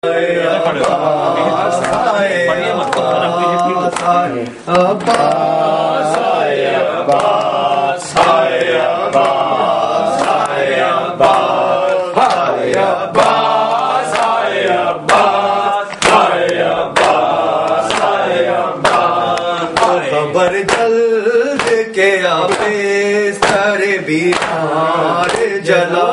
خبر جلد کے بستر بیمار جلا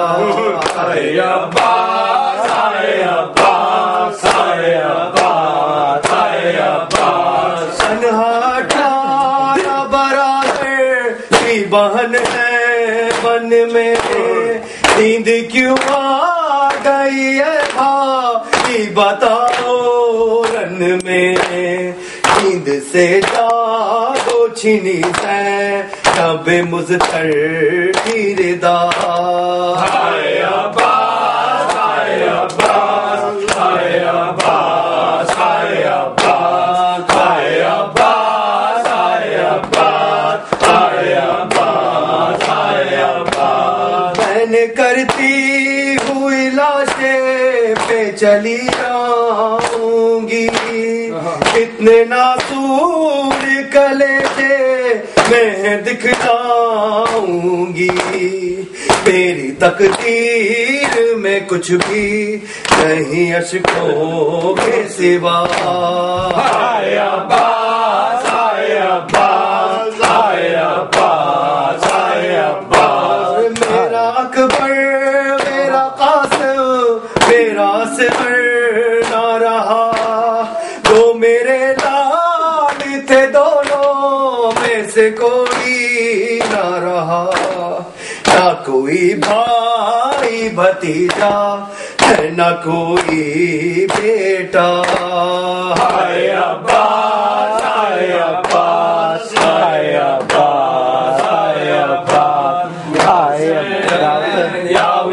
سنہاٹا برادر کی بہن ہے بن میں نیند کیوں آ گئی ہے بھائی بتاؤ رن میں نیند سے جاگو چھینی سے شب مزتر کی ردا کرتی ہوئی لاشیں پہ چلی جاؤں گی کتنے ناسور کلیجے میں دکھلاؤں گی میری تقدیر میں کچھ بھی نہیں اشکوں کے سوا میرا اکبر میرا قاسم میرا اصغر نہ رہا تو میرے لال تھے دونوں میں سے کوئی نہ رہا نہ کوئی بھائی بھتیجا نہ کوئی بیٹا ہائے عباس ہائے عباس ہائے عباس